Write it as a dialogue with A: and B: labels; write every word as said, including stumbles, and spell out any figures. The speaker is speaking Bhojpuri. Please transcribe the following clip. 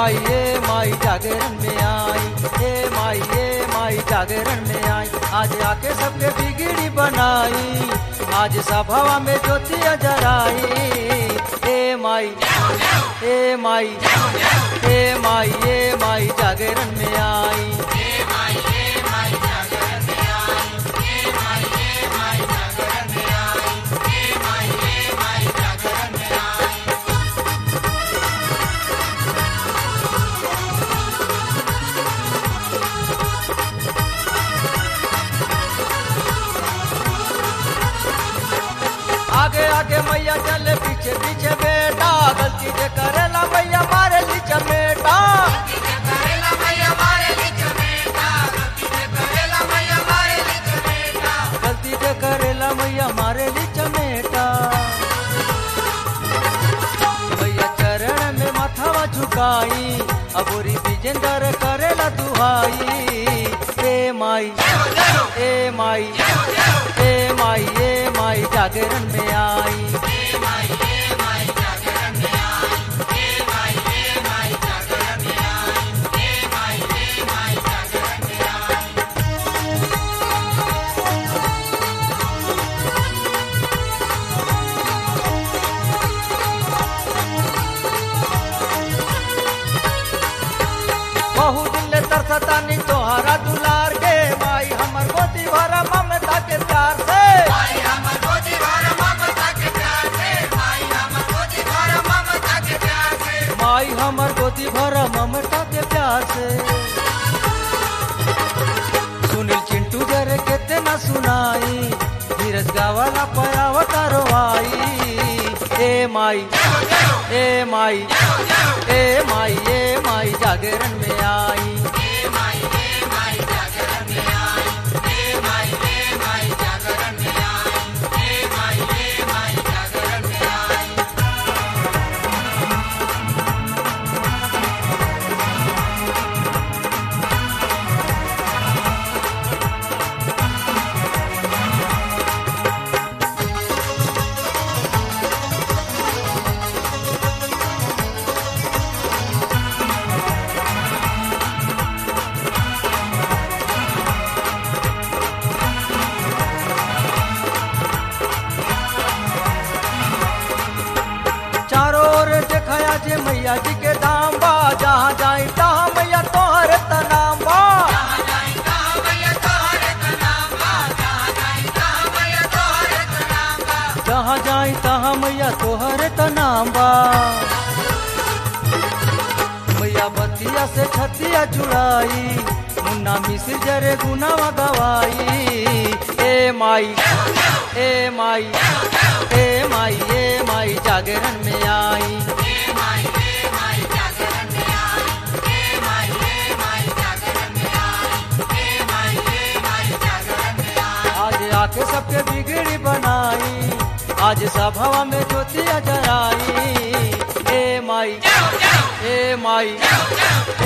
A: माई ए माई जागरण में आई, ए माई ए माई जागरण में आई। आज आके सबके बिगड़ी बनाई, आज सभावा में ज्योतिया जराई। ए माई ए माई ए माई ए माई जागरण में आई। आगे आगे मैया चले पीछे पीछे बेटा, गलती जे करेला मैया मारे ली चमेटा। गलती जे करेला मैया मारे ली चमेटा। मैया चरण में माथावा झुकाई, अबोरी विजेंदर करेला दुहाई। ए माई ए माई ए माई ए माई जागरण में आई। बहु दिन ले तरसतानी तोहरा दुलार के, माई हमर गोदी भरा ममता के प्यार से। माई हमर गोदी भरा ममता के प्यार से, माई हमर गोदी भरा ममता के प्यार से, माई हमर गोदी भरा ममता के प्यार से। सुनील चिंटू जरे कितना सुनाई, धीरज गावाला पयावता रोवाई। ए माई ए माई ए माई ए माई जागरण में आई। देखया जे मैया जी के धाम बा, जहाँ जाई तहाँ मैया तोहर तनाम बा। जहाँ जाई तहाँ मैया तोहर तनाम बा, जहाँ जाई तहाँ मैया तोहर तनाम बा, जहाँ जाई तहाँ मैया तोहर तनाम बा। मैया बतिया से छतिया चुड़ाई, मुन्ना मिसिर जरे गुनावा गवाई। ए माई ए माई ए माई ए माई जागरण में आई। आज आके सबके बिगड़ी बनाई, आज सभावा में ज्योतिया जराई। ए माई ए माई